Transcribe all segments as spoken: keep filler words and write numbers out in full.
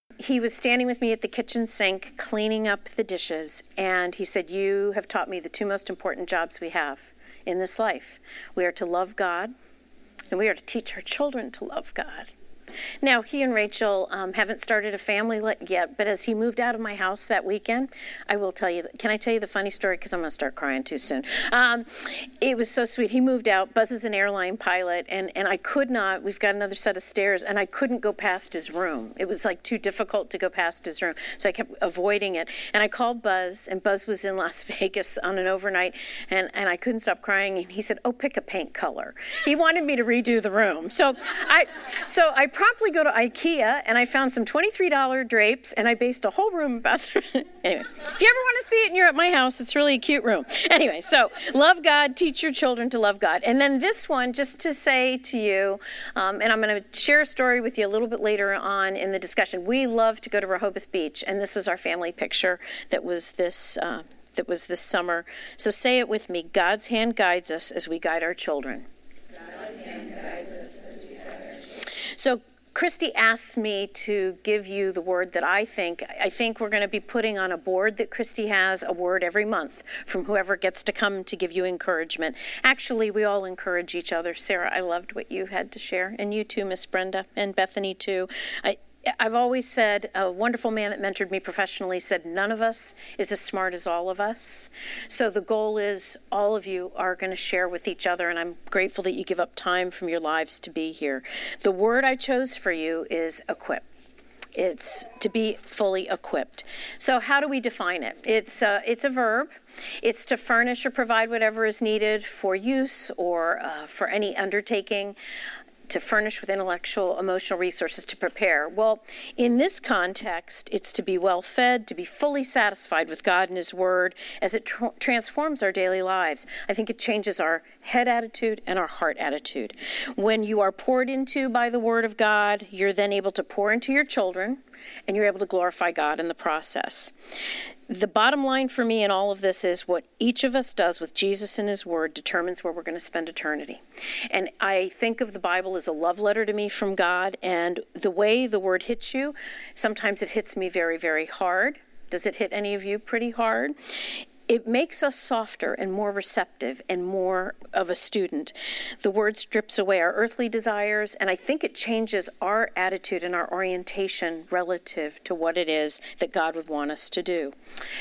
he was standing with me at the kitchen sink, cleaning up the dishes, and he said, "You have taught me the two most important jobs we have in this life. We are to love God, and we are to teach our children to love God." Now, he and Rachel um, haven't started a family yet, but as he moved out of my house that weekend, I will tell you, can I tell you the funny story? Because I'm going to start crying too soon. Um, it was so sweet. He moved out. Buzz is an airline pilot, and, and I could not, we've got another set of stairs, and I couldn't go past his room. It was like too difficult to go past his room, so I kept avoiding it. And I called Buzz, and Buzz was in Las Vegas on an overnight, and, and I couldn't stop crying, and he said, "Oh, pick a paint color." He wanted me to redo the room. So I, so I promptly go to IKEA, and I found some twenty-three dollars drapes, and I based a whole room about them. Anyway, if you ever want to see it and you're at my house, it's really a cute room. Anyway, so love God, teach your children to love God. And then this one, just to say to you, um, and I'm going to share a story with you a little bit later on in the discussion. We love to go to Rehoboth Beach, and this was our family picture that was this uh, that was this summer. So say it with me: God's hand guides us as we guide our children. God's hand guides us as we guide our children. So Christy asked me to give you the word that I think. I think we're going to be putting on a board that Christy has, a word every month from whoever gets to come to give you encouragement. Actually, we all encourage each other. Sarah, I loved what you had to share. And you too, Miss Brenda, and Bethany too. I, I've always said, a wonderful man that mentored me professionally said, none of us is as smart as all of us. So the goal is all of you are going to share with each other, and I'm grateful that you give up time from your lives to be here. The word I chose for you is equip. It's to be fully equipped. So how do we define it? It's a, it's a verb. It's to furnish or provide whatever is needed for use or uh, for any undertaking, to furnish with intellectual, emotional resources to prepare. Well, in this context, it's to be well fed, to be fully satisfied with God and His Word as it tr- transforms our daily lives. I think it changes our head attitude and our heart attitude. When you are poured into by the Word of God, you're then able to pour into your children, and you're able to glorify God in the process. The bottom line for me in all of this is what each of us does with Jesus and His Word determines where we're going to spend eternity. And I think of the Bible as a love letter to me from God, and the way the Word hits you, sometimes it hits me very, very hard. Does it hit any of you pretty hard? It makes us softer and more receptive and more of a student. The Word strips away our earthly desires, and I think it changes our attitude and our orientation relative to what it is that God would want us to do.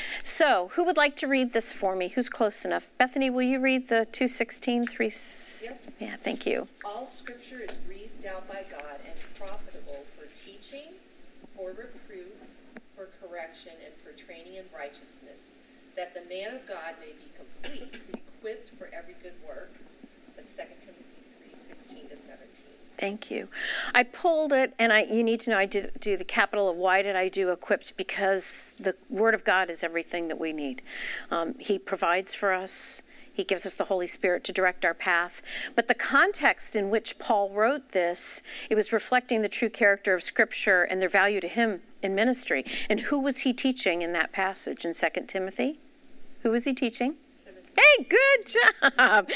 So, who would like to read this for me? Who's close enough? Bethany, will you read the two sixteen, three? Yep. Yeah, thank you. All Scripture is breathed out by God and profitable for teaching, for reproof, for correction, and for training in righteousness, that the man of God may be complete, equipped for every good work. That's Second Timothy three, sixteen to seventeen. Thank you. I pulled it, and I you need to know I did do the capital of why did I do equipped? Because the Word of God is everything that we need. Um, he provides for us. He gives us the Holy Spirit to direct our path. But the context in which Paul wrote this, it was reflecting the true character of Scripture and their value to him in ministry. And who was he teaching in that passage in Second Timothy? Who was he teaching? Timothy. Hey, good job.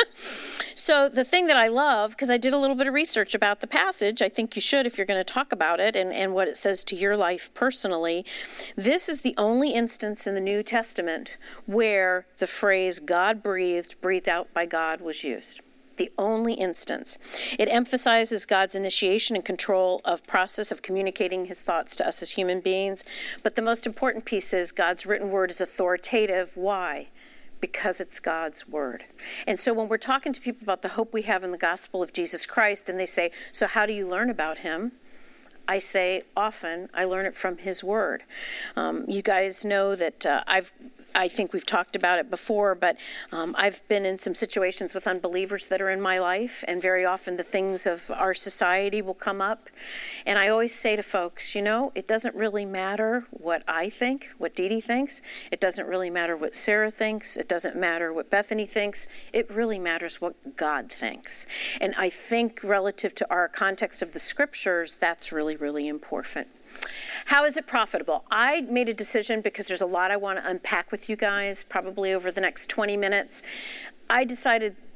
So the thing that I love, because I did a little bit of research about the passage, I think you should if you're going to talk about it and, and what it says to your life personally. This is the only instance in the New Testament where the phrase God breathed, breathed out by God was used. The only instance. It emphasizes God's initiation and control of process of communicating His thoughts to us as human beings. But the most important piece is God's written word is authoritative. Why? Because it's God's word. And so when we're talking to people about the hope we have in the gospel of Jesus Christ, and they say, so how do you learn about Him? I say often, I learn it from His word. Um, you guys know that uh, I've I think we've talked about it before, but um, I've been in some situations with unbelievers that are in my life, and very often the things of our society will come up. And I always say to folks, you know, it doesn't really matter what I think, what Dee Dee thinks. It doesn't really matter what Sarah thinks. It doesn't matter what Bethany thinks. It really matters what God thinks. And I think relative to our context of the Scriptures, that's really, really important. How is it profitable? I made a decision because there's a lot I want to unpack with you guys, probably over the next twenty minutes. I decided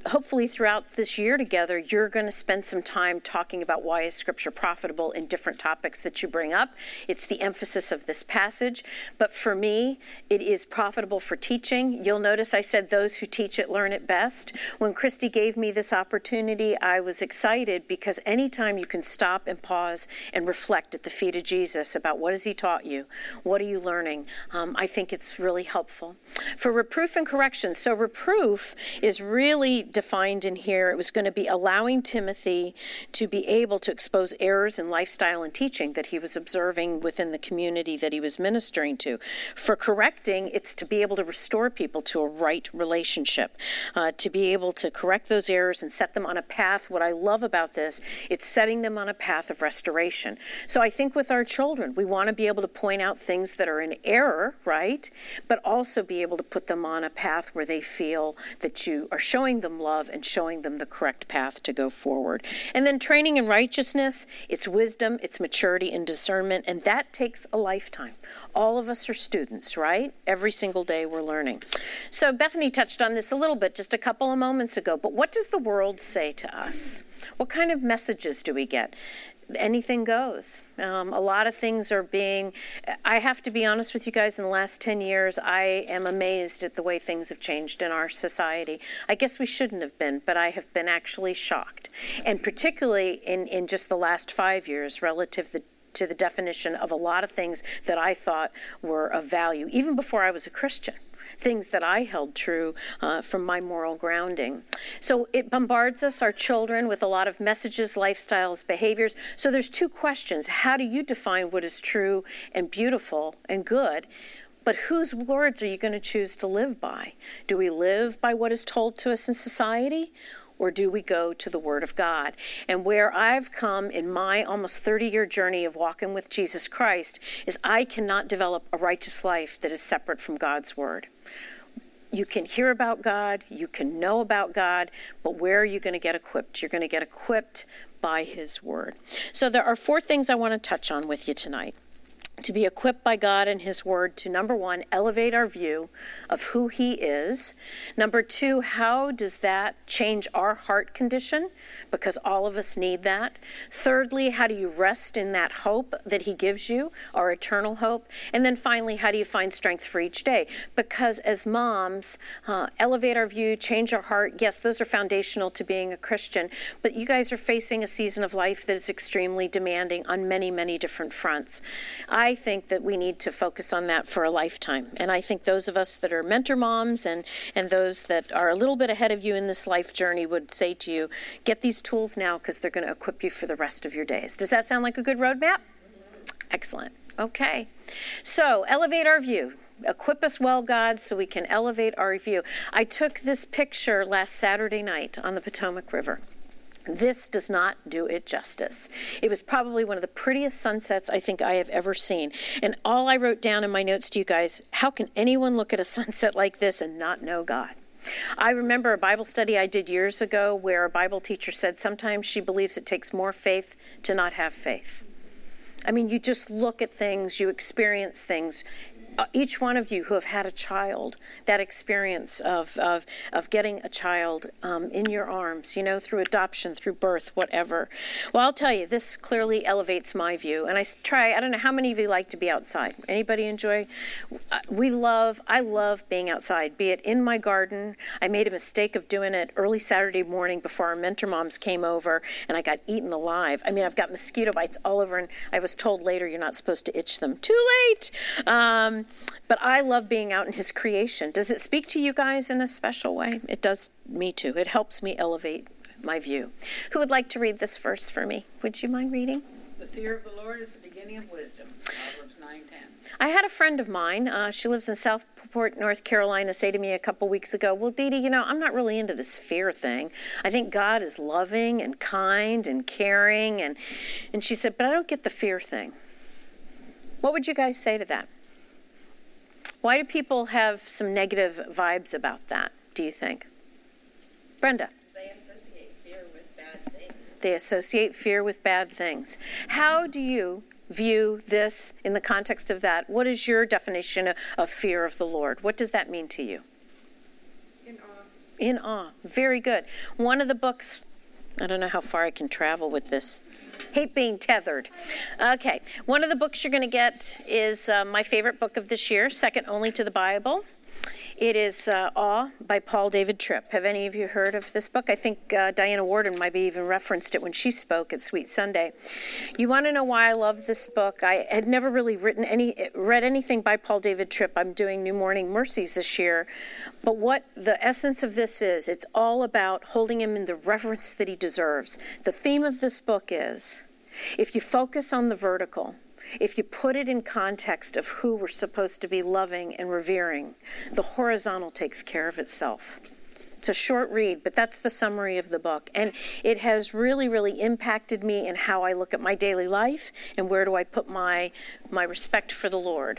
hopefully throughout this year together, you're going to spend some time talking about why is Scripture profitable in different topics that you bring up. It's the emphasis of this passage. But for me, it is profitable for teaching. You'll notice I said those who teach it learn it best. When Christy gave me this opportunity, I was excited because anytime you can stop and pause and reflect at the feet of Jesus about what has he taught you, what are you learning, um, I think it's really helpful. For reproof and correction, so reproof is really defined in here. It was going to be allowing Timothy to be able to expose errors in lifestyle and teaching that he was observing within the community that he was ministering to. For correcting, it's to be able to restore people to a right relationship, uh, to be able to correct those errors and set them on a path. What I love about this, it's setting them on a path of restoration. So I think with our children, we want to be able to point out things that are in error, right? But also be able to put them on a path where they feel that you are showing them love and showing them the correct path to go forward. And then training in righteousness, it's wisdom, it's maturity and discernment, and that takes a lifetime. All of us are students, right? Every single day we're learning. So Bethany touched on this a little bit just a couple of moments ago, but what does the world say to us? What kind of messages do we get? Anything goes. Um, a lot of things are being, I have to be honest with you guys, in the last ten years, I am amazed at the way things have changed in our society. I guess we shouldn't have been, but I have been actually shocked. And particularly in, in just the last five years relative to to the definition of a lot of things that I thought were of value, even before I was a Christian. Things that I held true uh, from my moral grounding. So it bombards us, our children, with a lot of messages, lifestyles, behaviors. So there's two questions. How do you define what is true and beautiful and good? But whose words are you going to choose to live by? Do we live by what is told to us in society? Or do we go to the Word of God? And where I've come in my almost thirty-year journey of walking with Jesus Christ is I cannot develop a righteous life that is separate from God's Word. You can hear about God, you can know about God, but where are you going to get equipped? You're going to get equipped by His Word. So there are four things I want to touch on with you tonight. To be equipped by God and His Word to, number one, elevate our view of who He is. Number two, how does that change our heart condition? Because all of us need that. Thirdly, how do you rest in that hope that He gives you, our eternal hope? And then finally, how do you find strength for each day? Because as moms, uh, elevate our view, change our heart. Yes, those are foundational to being a Christian. But you guys are facing a season of life that is extremely demanding on many, many different fronts. I think that we need to focus on that for a lifetime. And I think those of us that are mentor moms and, and those that are a little bit ahead of you in this life journey would say to you, get these tools now because they're going to equip you for the rest of your days. Does that sound like a good roadmap? Excellent. Okay. So elevate our view. Equip us well, God, so we can elevate our view. I took this picture last Saturday night on the Potomac River. This does not do it justice. It was probably one of the prettiest sunsets I think I have ever seen. And all I wrote down in my notes to you guys, how can anyone look at a sunset like this and not know God? I remember a Bible study I did years ago where a Bible teacher said sometimes she believes it takes more faith to not have faith. I mean, you just look at things, you experience things. Uh, each one of you who have had a child, that experience of of, of getting a child um, in your arms, you know, through adoption, through birth, whatever. Well, I'll tell you, this clearly elevates my view. And I try, I don't know how many of you like to be outside. Anybody enjoy? Uh, we love, I love being outside, be it in my garden. I made a mistake of doing it early Saturday morning before our mentor moms came over, and I got eaten alive. I mean, I've got mosquito bites all over, and I was told later you're not supposed to itch them. Too late! Um, But I love being out in His creation. Does it speak to you guys in a special way? It does me too. It helps me elevate my view. Who would like to read this verse for me? Would you mind reading? The fear of the Lord is the beginning of wisdom. Proverbs nine ten. I had a friend of mine, uh, she lives in Southport, North Carolina, say to me a couple weeks ago, well, Dee Dee, you know, I'm not really into this fear thing. I think God is loving and kind and caring. And, and she said, but I don't get the fear thing. What would you guys say to that? Why do people have some negative vibes about that, do you think? Brenda? They associate fear with bad things. They associate fear with bad things. How do you view this in the context of that? What is your definition of, of fear of the Lord? What does that mean to you? In awe. In awe. Very good. One of the books, I don't know how far I can travel with this. Hate being tethered. Okay. One of the books you're going to get is uh, my favorite book of this year, second only to the Bible. It is uh, Awe by Paul David Tripp. Have any of you heard of this book? I think uh, Diana Warden might be even referenced it when she spoke at Sweet Sunday. You want to know why I love this book? I had never really written any, read anything by Paul David Tripp. I'm doing New Morning Mercies this year. But what the essence of this is, it's all about holding him in the reverence that he deserves. The theme of this book is, if you focus on the vertical, if you put it in context of who we're supposed to be loving and revering, the horizontal takes care of itself. It's a short read, but that's the summary of the book. And it has really, really impacted me in how I look at my daily life and where do I put my, my respect for the Lord.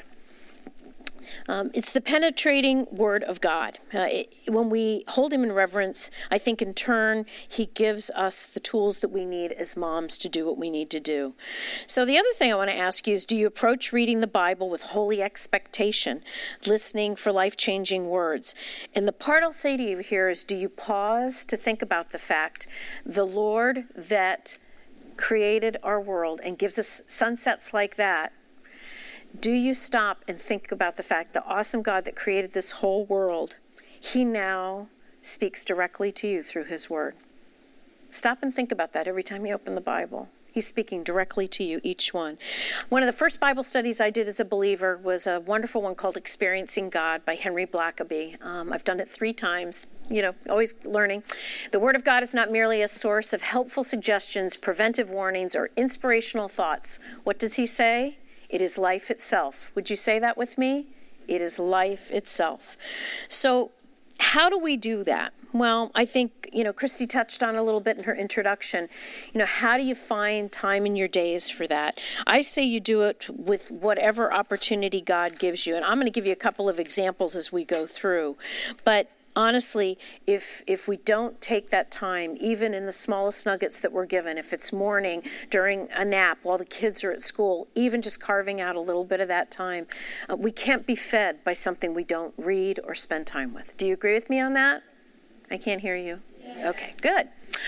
Um, it's the penetrating word of God. Uh, it, when we hold him in reverence, I think in turn, he gives us the tools that we need as moms to do what we need to do. So the other thing I want to ask you is, do you approach reading the Bible with holy expectation, listening for life-changing words? And the part I'll say to you here is, do you pause to think about the fact the Lord that created our world and gives us sunsets like that, do you stop and think about the fact the awesome God that created this whole world, he now speaks directly to you through his word? Stop and think about that every time you open the Bible. He's speaking directly to you, each one. One of the first Bible studies I did as a believer was a wonderful one called Experiencing God by Henry Blackaby. Um, I've done it three times, you know, always learning. The Word of God is not merely a source of helpful suggestions, preventive warnings, or inspirational thoughts. What does he say? It is life itself. Would you say that with me? It is life itself. So how do we do that? Well, I think, you know, Christy touched on a little bit in her introduction. You know, how do you find time in your days for that? I say you do it with whatever opportunity God gives you. And I'm going to give you a couple of examples as we go through. But honestly, if if we don't take that time, even in the smallest nuggets that we're given, if it's morning, during a nap, while the kids are at school, even just carving out a little bit of that time, uh, we can't be fed by something we don't read or spend time with. Do you agree with me on that? I can't hear you. Yes. Okay, good.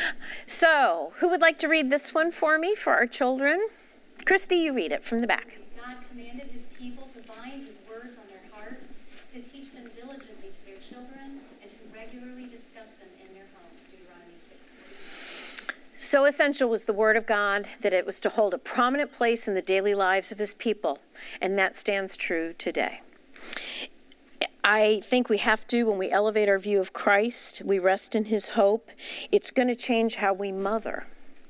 So, who would like to read this one for me, for our children? Christy, you read it from the back. God commanded his people to bind his words on their hearts, to teach them diligently to their children, and to regularly discuss them in their homes. Deuteronomy six forty. So essential was the Word of God that it was to hold a prominent place in the daily lives of his people, and that stands true today. I think we have to, when we elevate our view of Christ, we rest in his hope. It's going to change how we mother.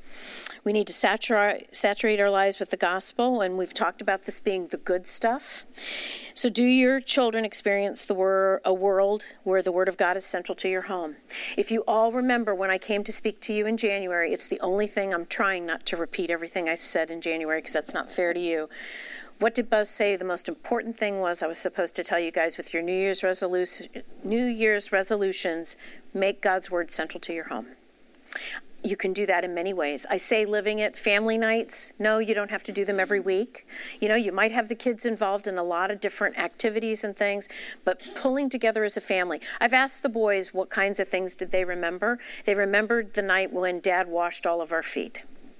We need to saturate, saturate our lives with the gospel, and we've talked about this being the good stuff. So do your children experience the wor- a world where the Word of God is central to your home? If you all remember when I came to speak to you in January, it's the only thing, I'm trying not to repeat everything I said in January because that's not fair to you. What did Buzz say? The most important thing was I was supposed to tell you guys with your New Year's resolution, New Year's resolutions, make God's Word central to your home. You can do that in many ways. I say living it, family nights. No, you don't have to do them every week. You know, you might have the kids involved in a lot of different activities and things, but pulling together as a family. I've asked the boys what kinds of things did they remember. They remembered the night when Dad washed all of our feet.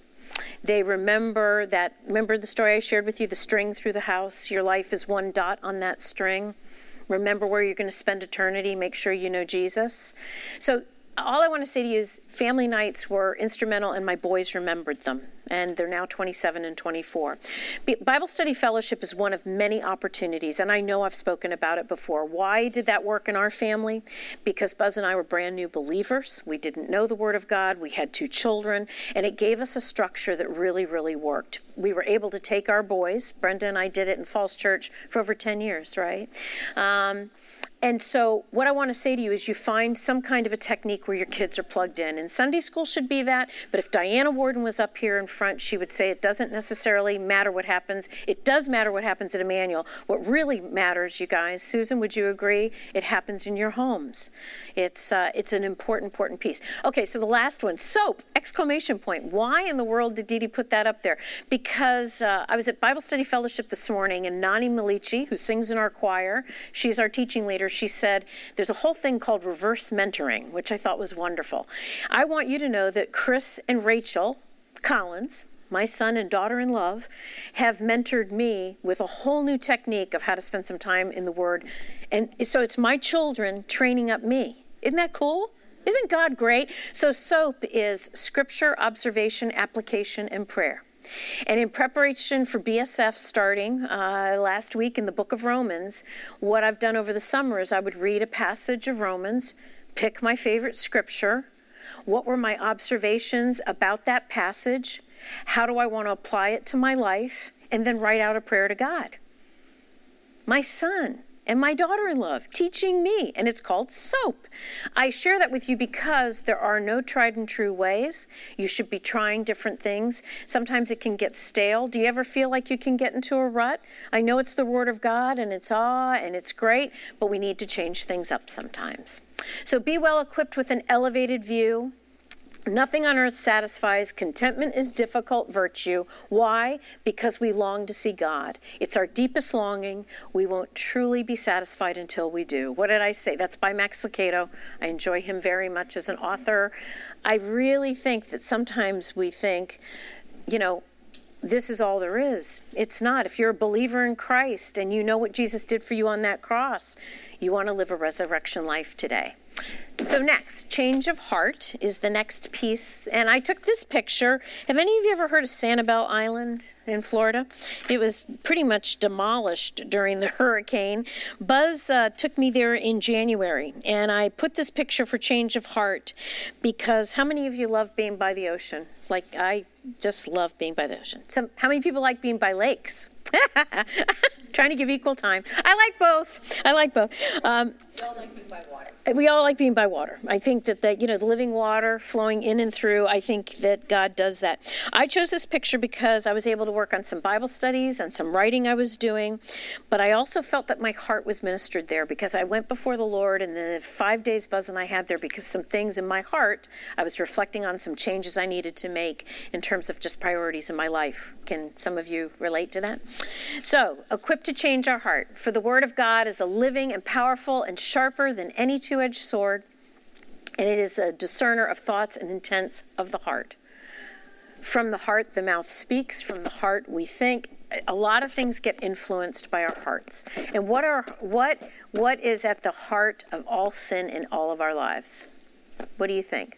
They remember that, remember the story I shared with you, the string through the house? Your life is one dot on that string. Remember where you're going to spend eternity. Make sure you know Jesus. So all I want to say to you is family nights were instrumental, and my boys remembered them. And they're now twenty-seven and twenty-four. Bible Study Fellowship is one of many opportunities, and I know I've spoken about it before. Why did that work in our family? Because Buzz and I were brand new believers. We didn't know the Word of God. We had two children, and it gave us a structure that really, really worked. We were able to take our boys. Brenda and I did it in Falls Church for over ten years, right? Um, And so what I want to say to you is you find some kind of a technique where your kids are plugged in. And Sunday school should be that. But if Diana Warden was up here in front, she would say it doesn't necessarily matter what happens. It does matter what happens at Emmanuel. What really matters, you guys, Susan, would you agree? It happens in your homes. It's uh, it's an important, important piece. Okay, so the last one, soap, exclamation point. Why in the world did Dee Dee put that up there? Because uh, I was at Bible Study Fellowship this morning, and Nani Milici, who sings in our choir, she's our teaching leader. later, she said, there's a whole thing called reverse mentoring, which I thought was wonderful. I want you to know that Chris and Rachel Collins, my son and daughter-in-law, have mentored me with a whole new technique of how to spend some time in the Word. And so it's my children training up me. Isn't that cool? Isn't God great? So SOAP is Scripture, Observation, Application, and Prayer. And in preparation for B S F starting uh, last week in the book of Romans, what I've done over the summer is I would read a passage of Romans, pick my favorite scripture, what were my observations about that passage, how do I want to apply it to my life, and then write out a prayer to God. My son and my daughter-in-law teaching me, and it's called SOAP. I share that with you because there are no tried and true ways. You should be trying different things. Sometimes it can get stale. Do you ever feel like you can get into a rut? I know it's the Word of God, and it's awe, and it's great, but we need to change things up sometimes. So be well equipped with an elevated view. Nothing on earth satisfies. Contentment is difficult virtue. Why? Because we long to see God. It's our deepest longing. We won't truly be satisfied until we do. What did I say? That's by Max Lucado. I enjoy him very much as an author. I really think that sometimes we think, you know, this is all there is. It's not. If you're a believer in Christ and you know what Jesus did for you on that cross, you want to live a resurrection life today. So next, change of heart is the next piece. And I took this picture. Have any of you ever heard of Sanibel Island in Florida? It was pretty much demolished during the hurricane. Buzz uh, took me there in January. And I put this picture for change of heart because how many of you love being by the ocean? Like, I just love being by the ocean. Some, how many people like being by lakes? Trying to give equal time. I like both. I like both. Um, We all like being by water. We all like being by water. I think that, the, you know, the living water flowing in and through, I think that God does that. I chose this picture because I was able to work on some Bible studies and some writing I was doing, but I also felt that my heart was ministered there because I went before the Lord in the five days Buzz and I had there because some things in my heart, I was reflecting on some changes I needed to make in terms of just priorities in my life. Can some of you relate to that? So, equipped to change our heart. For the Word of God is a living and powerful and sharper than any two-edged sword, and it is a discerner of thoughts and intents of the heart. From the heart, the mouth speaks. From the heart, we think. A lot of things get influenced by our hearts. And what are what what is at the heart of all sin in all of our lives? What do you think?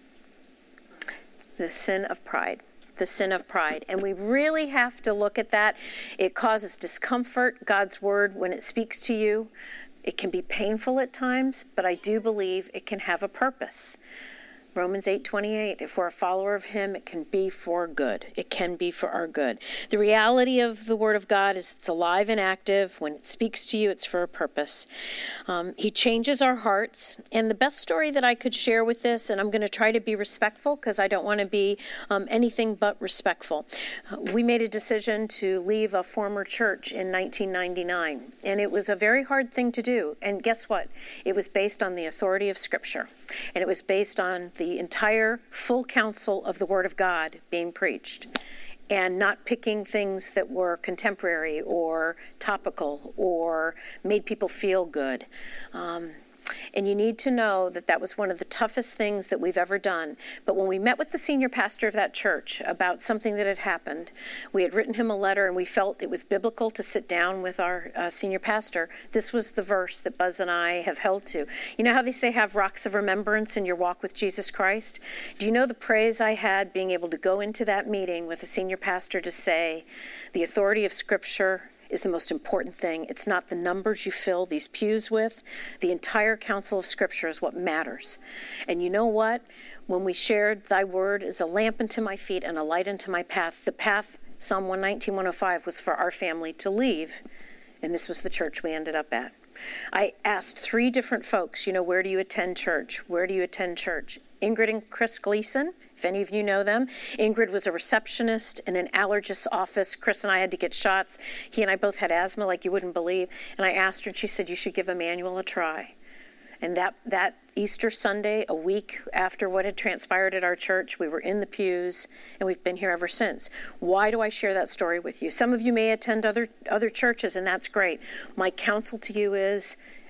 The sin of pride. The sin of pride. And we really have to look at that. It causes discomfort. God's word, when it speaks to you, it can be painful at times, but I do believe it can have a purpose. Romans eight twenty-eight, if we're a follower of him, it can be for good. It can be for our good. The reality of the Word of God is it's alive and active. When it speaks to you, it's for a purpose. Um, he changes our hearts. And the best story that I could share with this, and I'm going to try to be respectful because I don't want to be um, anything but respectful. Uh, we made a decision to leave a former church in nineteen ninety-nine. And it was a very hard thing to do. And guess what? It was based on the authority of Scripture. And it was based on the entire full counsel of the Word of God being preached and not picking things that were contemporary or topical or made people feel good. Um, and you need to know that that was one of the toughest things that we've ever done. But when we met with the senior pastor of that church about something that had happened, we had written him a letter and we felt it was biblical to sit down with our uh, senior pastor. This was the verse that Buzz and I have held to. You know how they say have rocks of remembrance in your walk with Jesus Christ? Do you know the praise I had being able to go into that meeting with a senior pastor to say the authority of Scripture is the most important thing. It's not the numbers you fill these pews with. The entire counsel of Scripture is what matters. And you know what? When we shared, thy word is a lamp unto my feet and a light unto my path, the path, Psalm one nineteen, one oh five, was for our family to leave. And this was the church we ended up at. I asked three different folks, you know, where do you attend church? Where do you attend church? Ingrid and Chris Gleason, if any of you know them. Ingrid was a receptionist in an allergist's office. Chris and I had to get shots. He and I both had asthma like you wouldn't believe. And I asked her, and she said, you should give Emmanuel a try. And that, that Easter Sunday, a week after what had transpired at our church, we were in the pews, and we've been here ever since. Why do I share that story with you? Some of you may attend other, other churches, and that's great. My counsel to you is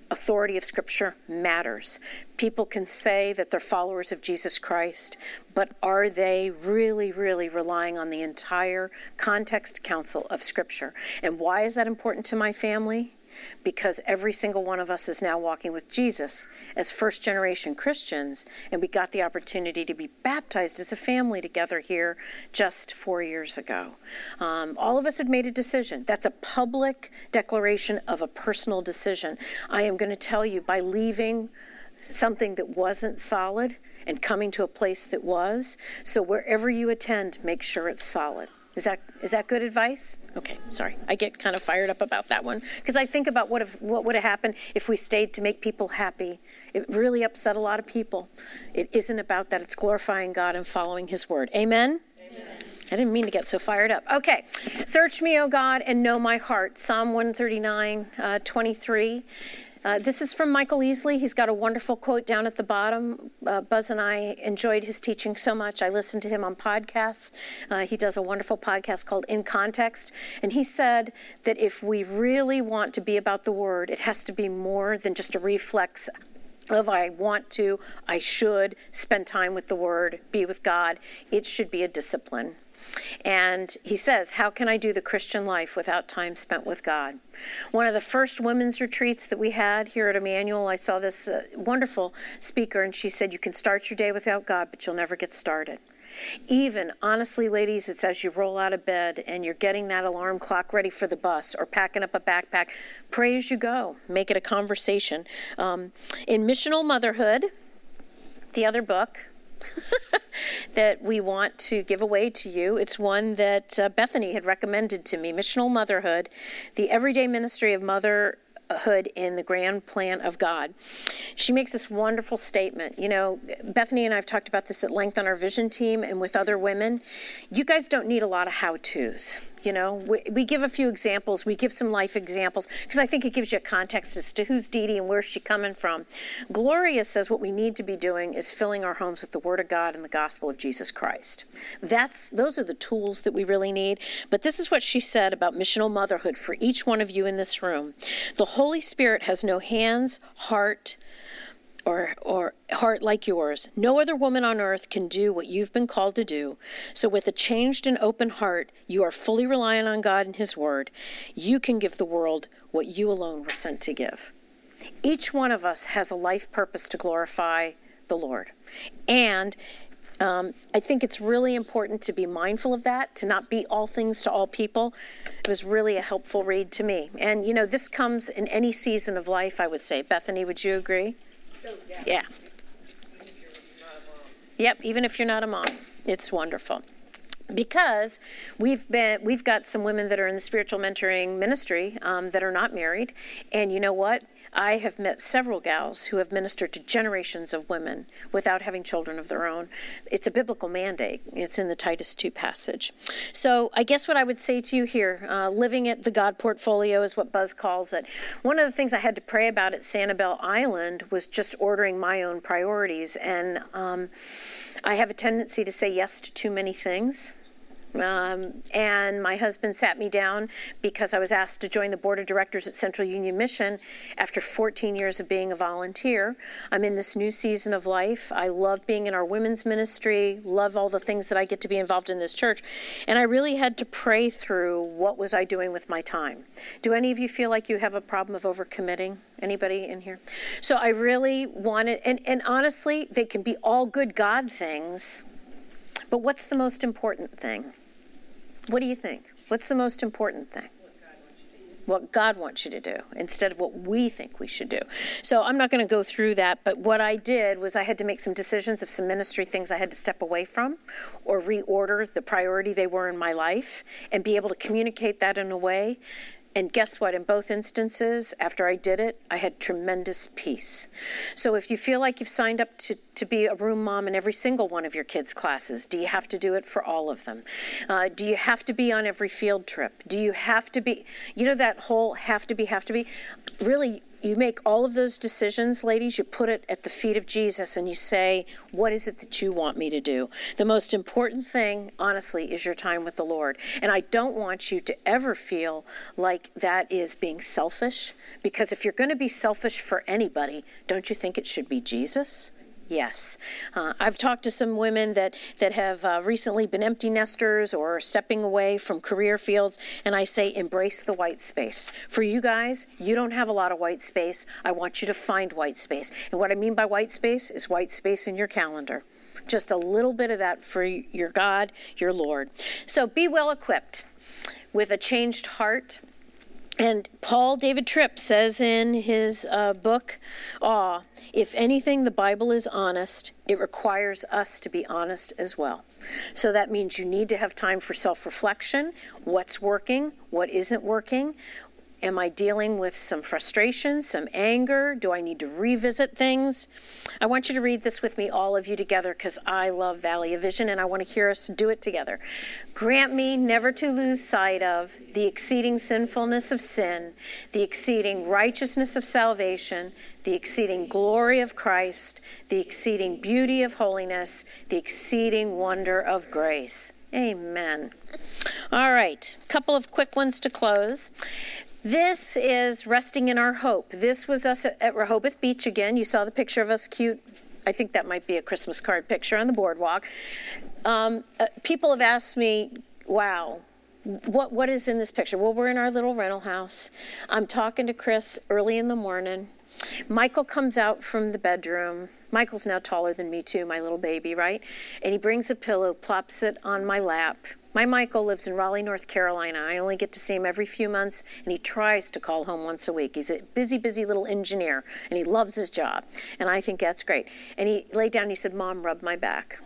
authority of Scripture matters. People can say that they're followers of Jesus Christ, but are they really, really relying on the entire context counsel of Scripture? And why is that important to my family? Because every single one of us is now walking with Jesus as first-generation Christians, and we got the opportunity to be baptized as a family together here just four years ago. Um, all of us had made a decision. That's a public declaration of a personal decision. I am going to tell you, by leaving something that wasn't solid and coming to a place that was, so wherever you attend, make sure it's solid. Is that is that good advice? Okay, sorry. I get kind of fired up about that one because I think about what if what would have happened if we stayed to make people happy. It really upset a lot of people. It isn't about that. It's glorifying God and following his word. Amen? Amen. I didn't mean to get so fired up. Okay. Search me, O God, and know my heart. Psalm one thirty-nine, uh, twenty-three. Uh, this is from Michael Easley. He's got a wonderful quote down at the bottom. Uh, Buzz and I enjoyed his teaching so much. I listened to him on podcasts. Uh, he does a wonderful podcast called In Context. And he said that if we really want to be about the word, it has to be more than just a reflex of I want to, I should spend time with the word, be with God. It should be a discipline. And he says, how can I do the Christian life without time spent with God? One of the first women's retreats that we had here at Emmanuel, I saw this uh, wonderful speaker, and she said, you can start your day without God, but you'll never get started. Even, honestly, ladies, it's as you roll out of bed and you're getting that alarm clock ready for the bus or packing up a backpack, pray as you go. Make it a conversation. Um, in Missional Motherhood, the other book, that we want to give away to you. It's one that uh, Bethany had recommended to me, Missional Motherhood, the Everyday Ministry of Motherhood in the Grand Plan of God. She makes this wonderful statement. You know, Bethany and I have talked about this at length on our vision team and with other women. You guys don't need a lot of how-tos. You know, we, we give a few examples. We give some life examples because I think it gives you a context as to who's Dee Dee and where's she coming from. Gloria says what we need to be doing is filling our homes with the Word of God and the gospel of Jesus Christ. That's those are the tools that we really need. But this is what she said about missional motherhood for each one of you in this room. The Holy Spirit has no hands, heart, or or heart like yours. No other woman on earth can do what you've been called to do. So with a changed and open heart, you are fully reliant on God and his word. You can give the world what you alone were sent to give. Each one of us has a life purpose to glorify the Lord. And um, I think it's really important to be mindful of that, to not be all things to all people. It was really a helpful read to me. And, you know, this comes in any season of life, I would say. Bethany, would you agree? Oh, yeah. Yeah. Yep, even if you're not a mom. It's wonderful. Because we've been, we've got some women that are in the spiritual mentoring ministry um, that are not married. And you know what? I have met several gals who have ministered to generations of women without having children of their own. It's a biblical mandate. It's in the Titus two passage. So I guess what I would say to you here, uh, living at the God portfolio is what Buzz calls it. One of the things I had to pray about at Sanibel Island was just ordering my own priorities. And um, I have a tendency to say yes to too many things. Um, and my husband sat me down because I was asked to join the board of directors at Central Union Mission after fourteen years of being a volunteer. I'm in this new season of life. I love being in our women's ministry, love all the things that I get to be involved in this church. And I really had to pray through what was I doing with my time. Do any of you feel like you have a problem of overcommitting? Anybody in here? So I really wanted, and, and honestly, they can be all good God things, but what's the most important thing? What do you think? What's the most important thing? What God wants you to do instead of what we think we should do. So I'm not going to go through that, but what I did was I had to make some decisions of some ministry things I had to step away from or reorder the priority they were in my life and be able to communicate that in a way. And guess what? In both instances, after I did it, I had tremendous peace. So if you feel like you've signed up to, to be a room mom in every single one of your kids' classes, do you have to do it for all of them? Uh, do you have to be on every field trip? Do you have to be, you know, that whole have to be, have to be? Really, you make all of those decisions, ladies, you put it at the feet of Jesus and you say, what is it that you want me to do? The most important thing, honestly, is your time with the Lord. And I don't want you to ever feel like that is being selfish, because if you're going to be selfish for anybody, don't you think it should be Jesus? Yes. Uh, I've talked to some women that, that have uh, recently been empty nesters or stepping away from career fields, and I say embrace the white space. For you guys, you don't have a lot of white space. I want you to find white space. And what I mean by white space is white space in your calendar. Just a little bit of that for your God, your Lord. So be well equipped with a changed heart. And Paul David Tripp says in his uh, book, Awe, if anything, the Bible is honest. It requires us to be honest as well. So that means you need to have time for self-reflection. What's working? What isn't working? Am I dealing with some frustration, some anger? Do I need to revisit things? I want you to read this with me, all of you together, because I love Valley of Vision, and I want to hear us do it together. Grant me never to lose sight of the exceeding sinfulness of sin, the exceeding righteousness of salvation, the exceeding glory of Christ, the exceeding beauty of holiness, the exceeding wonder of grace. Amen. All right, a couple of quick ones to close. This is resting in our hope. This was us at Rehoboth Beach again. You saw the picture of us cute. I think that might be a Christmas card picture on the boardwalk. Um, uh, people have asked me, wow, what what is in this picture? Well, we're in our little rental house. I'm talking to Chris early in the morning. Michael comes out from the bedroom. Michael's now taller than me too, my little baby, right? And he brings a pillow, plops it on my lap. My Michael lives in Raleigh, North Carolina. I only get to see him every few months, and he tries to call home once a week. He's a busy, busy little engineer, and he loves his job, and I think that's great. And he laid down and he said, Mom, rub my back.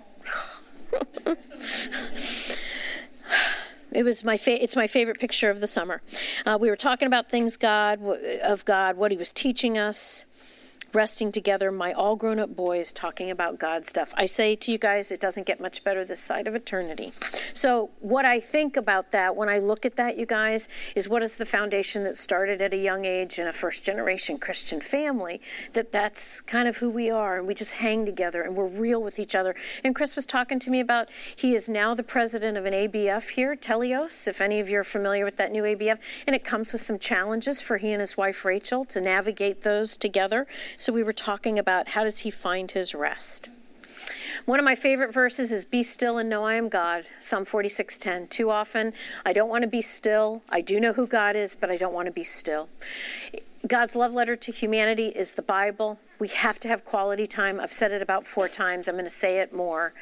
It was my fa- it's my favorite picture of the summer. Uh, we were talking about things God of God, what he was teaching us, resting together, my all grown-up boys talking about God stuff. I say to you guys, it doesn't get much better this side of eternity. So what I think about that when I look at that, you guys, is what is the foundation that started at a young age in a first-generation Christian family, that that's kind of who we are, and we just hang together, and we're real with each other. And Chris was talking to me about, he is now the president of an A B F here, Telios, if any of you are familiar with that new A B F, and it comes with some challenges for he and his wife, Rachel, to navigate those together. So we were talking about how does he find his rest. One of my favorite verses is be still and know I am God, Psalm forty-six ten. Too often, I don't want to be still. I do know who God is, but I don't want to be still. God's love letter to humanity is the Bible. We have to have quality time. I've said it about four times. I'm going to say it more.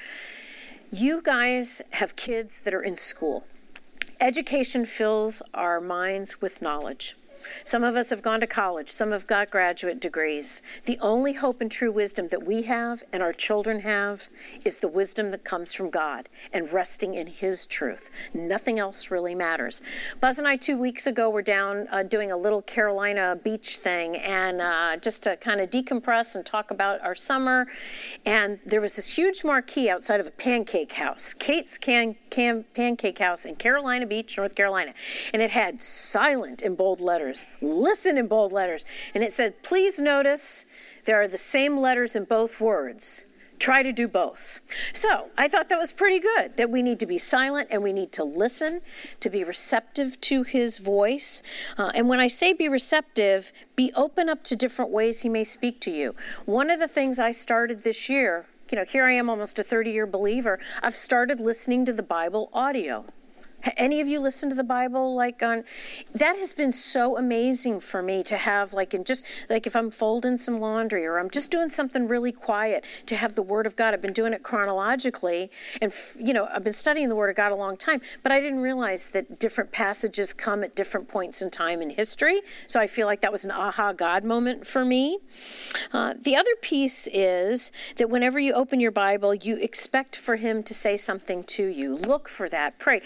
You guys have kids that are in school. Education fills our minds with knowledge. Some of us have gone to college. Some have got graduate degrees. The only hope and true wisdom that we have and our children have is the wisdom that comes from God and resting in his truth. Nothing else really matters. Buzz and I two weeks ago were down uh, doing a little Carolina beach thing, and uh, just to kind of decompress and talk about our summer. And there was this huge marquee outside of a pancake house, Kate's can, can, Pancake House in Carolina Beach, North Carolina. And it had silent in bold letters. Listen in bold letters. And it said, please notice there are the same letters in both words. Try to do both. So I thought that was pretty good, that we need to be silent and we need to listen, to be receptive to his voice. Uh, and when I say be receptive, be open up to different ways he may speak to you. One of the things I started this year, you know, here I am almost a thirty-year believer, I've started listening to the Bible audio. Any of you listen to the Bible like on, that has been so amazing for me to have, like, in just, like if I'm folding some laundry or I'm just doing something really quiet, to have the Word of God. I've been doing it chronologically, and, you know, I've been studying the Word of God a long time, but I didn't realize that different passages come at different points in time in history, so I feel like that was an aha God moment for me. Uh, the other piece is that whenever you open your Bible, you expect for him to say something to you. Look for that. Pray, Lord,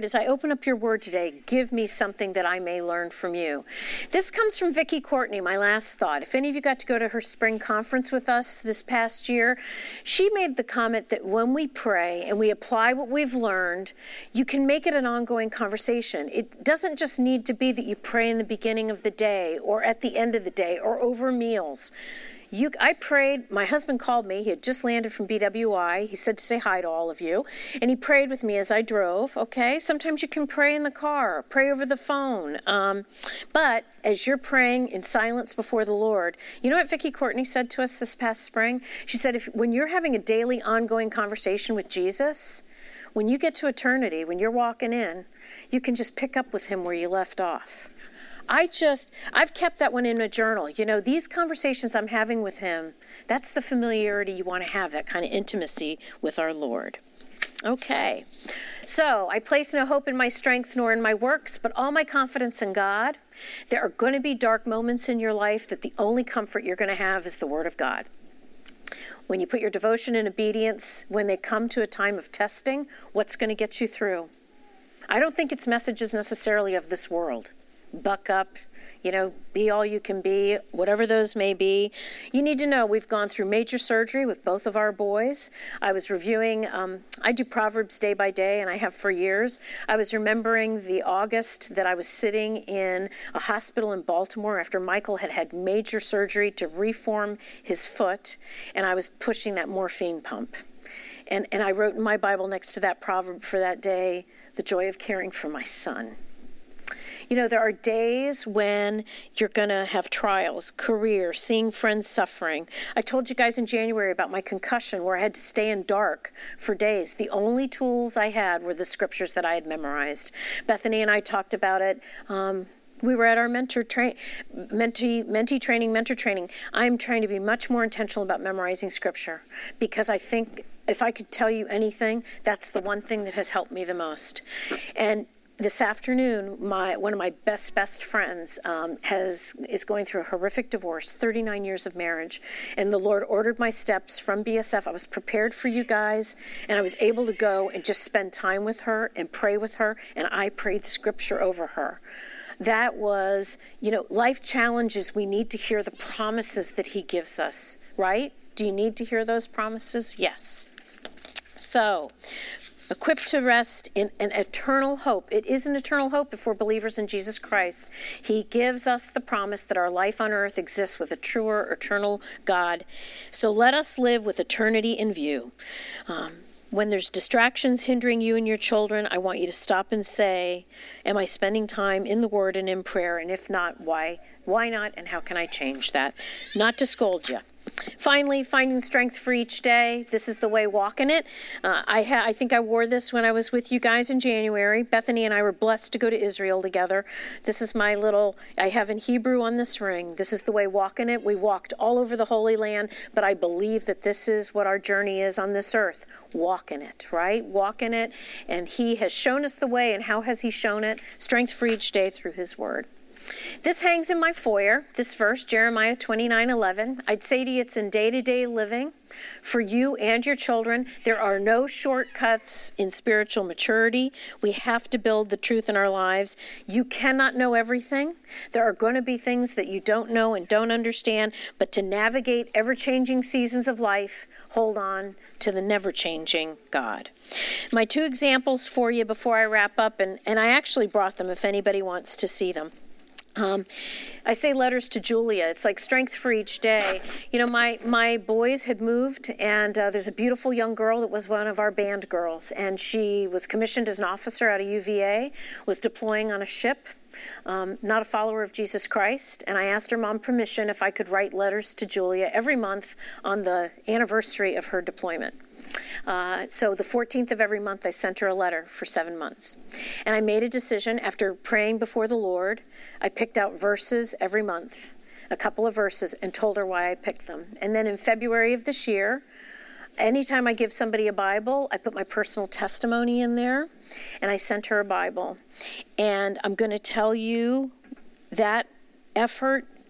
as I open up your word today, give me something that I may learn from you. This comes from Vicki Courtney, my last thought. If any of you got to go to her spring conference with us this past year, she made the comment that when we pray and we apply what we've learned, you can make it an ongoing conversation. It doesn't just need to be that you pray in the beginning of the day or at the end of the day or over meals. You, I prayed, my husband called me, he had just landed from B W I, he said to say hi to all of you, and he prayed with me as I drove, okay? Sometimes you can pray in the car, pray over the phone, um, but as you're praying in silence before the Lord, you know what Vicki Courtney said to us this past spring? She said, if when you're having a daily ongoing conversation with Jesus, when you get to eternity, when you're walking in, you can just pick up with him where you left off. I just, I've kept that one in a journal. You know, these conversations I'm having with him, that's the familiarity you want to have, that kind of intimacy with our Lord. Okay, so I place no hope in my strength nor in my works, but all my confidence in God. There are going to be dark moments in your life that the only comfort you're going to have is the Word of God. When you put your devotion and obedience, when they come to a time of testing, what's going to get you through? I don't think it's messages necessarily of this world. Buck up, you know, be all you can be, whatever those may be. You need to know we've gone through major surgery with both of our boys. I was reviewing, um, I do Proverbs day by day, and I have for years. I was remembering the August that I was sitting in a hospital in Baltimore after Michael had had major surgery to reform his foot, and I was pushing that morphine pump. And, and I wrote in my Bible next to that proverb for that day, the joy of caring for my son. You know, there are days when you're going to have trials, career, seeing friends suffering. I told you guys in January about my concussion where I had to stay in dark for days. The only tools I had were the scriptures that I had memorized. Bethany and I talked about it. Um, we were at our mentor tra- mentee, mentee training, mentor training. I'm trying to be much more intentional about memorizing scripture because I think if I could tell you anything, that's the one thing that has helped me the most. And this afternoon, my one of my best, best friends um, has is going through a horrific divorce, thirty-nine years of marriage, and the Lord ordered my steps from B S F. I was prepared for you guys, and I was able to go and just spend time with her and pray with her, and I prayed scripture over her. That was, you know, life challenges. We need to hear the promises that he gives us, right? Do you need to hear those promises? Yes. So, equipped to rest in an eternal hope. It is an eternal hope if we're believers in Jesus Christ. He gives us the promise that our life on earth exists with a truer, eternal God. So let us live with eternity in view. Um, when there's distractions hindering you and your children, I want you to stop and say, am I spending time in the Word and in prayer? And if not, why? Why not? And how can I change that? Not to scold you. Finally, finding strength for each day. This is the way walking it. Uh, I, ha- I think I wore this when I was with you guys in January. Bethany and I were blessed to go to Israel together. This is my little, I have in Hebrew on this ring. This is the way walking it. We walked all over the Holy Land, but I believe that this is what our journey is on this earth. Walking it, right? Walking it. And he has shown us the way. And how has he shown it? Strength for each day through his word. This hangs in my foyer, this verse, Jeremiah twenty-nine eleven. I'd say to you it's in day-to-day living for you and your children. There are no shortcuts in spiritual maturity. We have to build the truth in our lives. You cannot know everything. There are going to be things that you don't know and don't understand, but to navigate ever-changing seasons of life, hold on to the never-changing God. My two examples for you before I wrap up, and, and I actually brought them if anybody wants to see them. Um, I say letters to Julia. It's like strength for each day. You know, my, my boys had moved, and uh, there's a beautiful young girl that was one of our band girls, and she was commissioned as an officer out of U V A, was deploying on a ship, um, not a follower of Jesus Christ, and I asked her mom permission if I could write letters to Julia every month on the anniversary of her deployment. Uh, so the fourteenth of every month, I sent her a letter for seven months. And I made a decision after praying before the Lord. I picked out verses every month, a couple of verses, and told her why I picked them. And then in February of this year, anytime I give somebody a Bible, I put my personal testimony in there, and I sent her a Bible. And I'm going to tell you that effort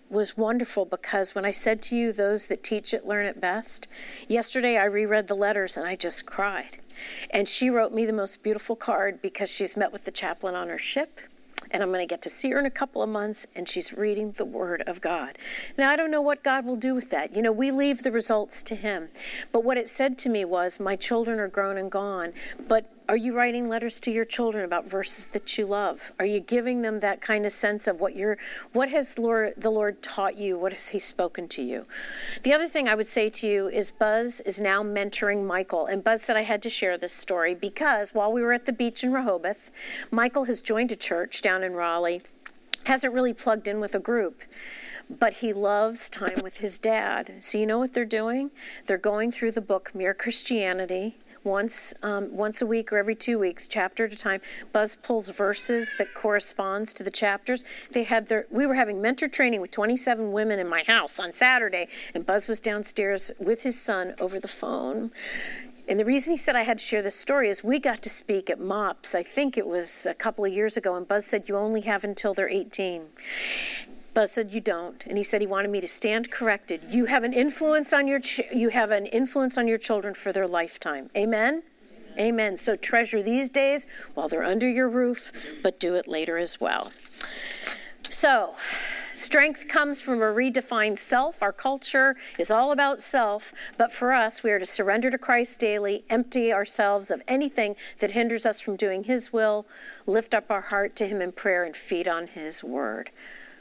was wonderful because when I said to you, those that teach it learn it best, yesterday I reread the letters and I just cried. And she wrote me the most beautiful card because she's met with the chaplain on her ship. And I'm going to get to see her in a couple of months, and she's reading the Word of God. Now, I don't know what God will do with that. You know, we leave the results to Him. But what it said to me was, my children are grown and gone, but are you writing letters to your children about verses that you love? Are you giving them that kind of sense of what you're, what has Lord, the Lord taught you? What has He spoken to you? The other thing I would say to you is Buzz is now mentoring Michael. And Buzz said I had to share this story because while we were at the beach in Rehoboth, Michael has joined a church down in Raleigh, hasn't really plugged in with a group, but he loves time with his dad. So you know what they're doing? They're going through the book Mere Christianity, once um, once a week or every two weeks, chapter at a time. Buzz pulls verses that corresponds to the chapters. They had their we were having mentor training with twenty-seven women in my house on Saturday, and Buzz was downstairs with his son over the phone. And the reason he said I had to share this story is we got to speak at MOPS, I think it was a couple of years ago, and Buzz said, you only have until they're eighteen. Buzz said, you don't. And he said he wanted me to stand corrected. You have an influence on your ch- you have an influence on your children for their lifetime. Amen? Amen? Amen. So treasure these days while they're under your roof, but do it later as well. So, strength comes from a redefined self. Our culture is all about self, but for us, we are to surrender to Christ daily, empty ourselves of anything that hinders us from doing His will, lift up our heart to Him in prayer, and feed on His word.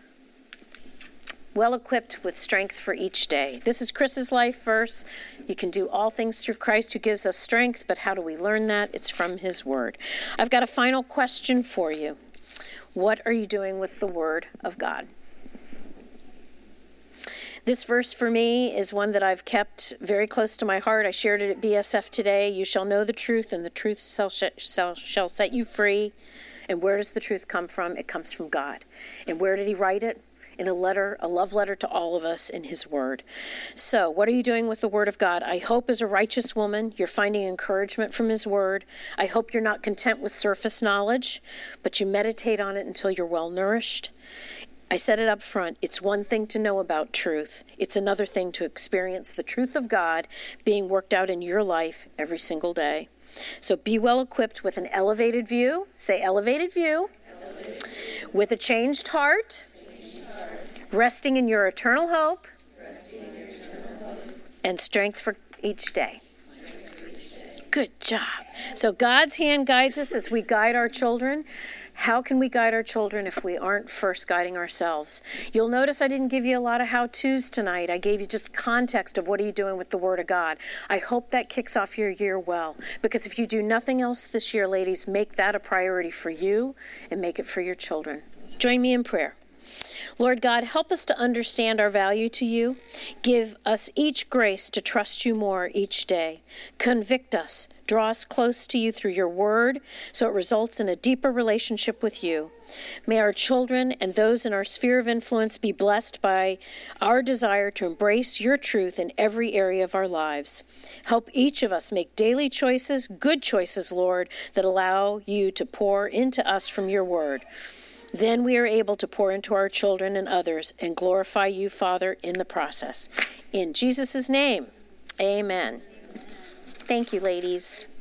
Well equipped with strength for each day. This is Chris's life verse. You can do all things through Christ who gives us strength, but how do we learn that? It's from His word. I've got a final question for you. What are you doing with the Word of God? This verse for me is one that I've kept very close to my heart. I shared it at B S F today. You shall know the truth, and the truth shall, shall, shall set you free. And where does the truth come from? It comes from God. And where did He write it? In a letter, a love letter to all of us in His word. So what are you doing with the Word of God? I hope as a righteous woman, you're finding encouragement from His word. I hope you're not content with surface knowledge, but you meditate on it until you're well nourished. I said it up front. It's one thing to know about truth. It's another thing to experience the truth of God being worked out in your life every single day. So be well equipped with an elevated view. Say elevated view. Elevated. With a changed heart. Resting in your eternal hope, in your eternal hope. And strength for each day. Good job. So God's hand guides us as we guide our children. How can we guide our children if we aren't first guiding ourselves? You'll notice I didn't give you a lot of how-tos tonight. I gave you just context of what are you doing with the Word of God. I hope that kicks off your year well. Because if you do nothing else this year, ladies, make that a priority for you and make it for your children. Join me in prayer. Lord God, help us to understand our value to you. Give us each grace to trust you more each day. Convict us. Draw us close to you through your word so it results in a deeper relationship with you. May our children and those in our sphere of influence be blessed by our desire to embrace your truth in every area of our lives. Help each of us make daily choices, good choices, Lord, that allow you to pour into us from your word. Then we are able to pour into our children and others and glorify you, Father, in the process. In Jesus' name, amen. Thank you, ladies.